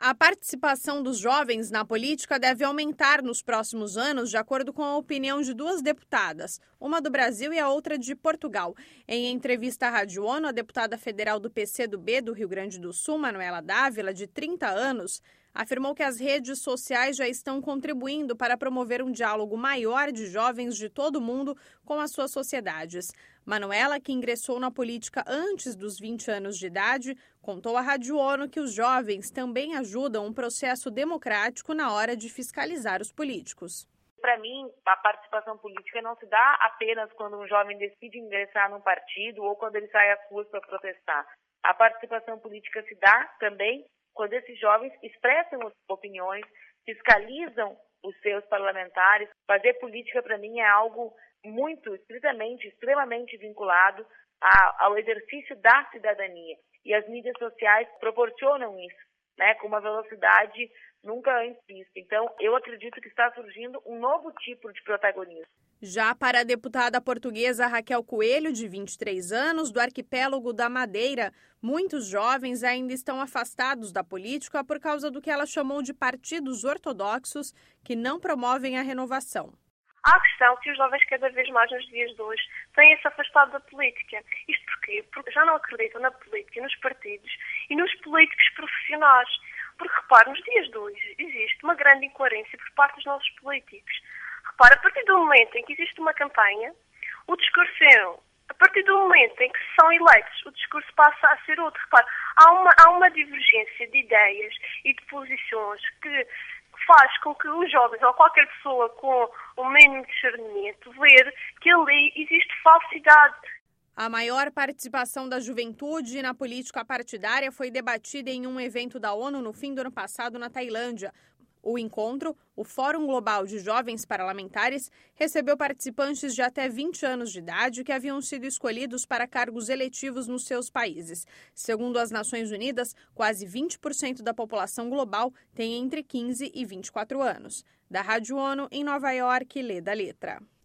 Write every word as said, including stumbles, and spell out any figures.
A participação dos jovens na política deve aumentar nos próximos anos, de acordo com a opinião de duas deputadas, uma do Brasil e a outra de Portugal. Em entrevista à Rádio ONU, a deputada federal do P C do B do Rio Grande do Sul, Manuela Dávila, de trinta anos, afirmou que as redes sociais já estão contribuindo para promover um diálogo maior de jovens de todo o mundo com as suas sociedades. Manuela, que ingressou na política antes dos vinte anos de idade, contou à Rádio ONU que os jovens também ajudam um processo democrático na hora de fiscalizar os políticos. Para mim, a participação política não se dá apenas quando um jovem decide ingressar num partido ou quando ele sai às ruas para protestar. A participação política se dá também quando esses jovens expressam opiniões, fiscalizam os seus parlamentares. Fazer política, para mim, é algo muito, estritamente, extremamente vinculado ao exercício da cidadania. E as mídias sociais proporcionam isso, né, com uma velocidade nunca antes vista. Então, eu acredito que está surgindo um novo tipo de protagonismo. Já para a deputada portuguesa Raquel Coelho, de vinte e três anos, do arquipélago da Madeira, muitos jovens ainda estão afastados da política por causa do que ela chamou de partidos ortodoxos que não promovem a renovação. Há a questão que os jovens cada vez mais nos dias de hoje têm-se afastado da política. Isto porquê? Porque já não acreditam na política, nos partidos e nos políticos profissionais. Porque, repare, nos dias de hoje existe uma grande incoerência por parte dos nossos políticos. Repare, a partir do momento em que existe uma campanha, o discurso é um. A partir do momento em que são eleitos, o discurso passa a ser outro. Repare, há uma, há uma divergência de ideias e de posições que faz com que os jovens ou qualquer pessoa com o mínimo discernimento ver que ali existe falsidade. A maior participação da juventude na política partidária foi debatida em um evento da ONU no fim do ano passado na Tailândia. O encontro, o Fórum Global de Jovens Parlamentares, recebeu participantes de até vinte anos de idade que haviam sido escolhidos para cargos eletivos nos seus países. Segundo as Nações Unidas, quase vinte por cento da população global tem entre quinze e vinte e quatro anos. Da Rádio ONU, em Nova York, Leda Letra.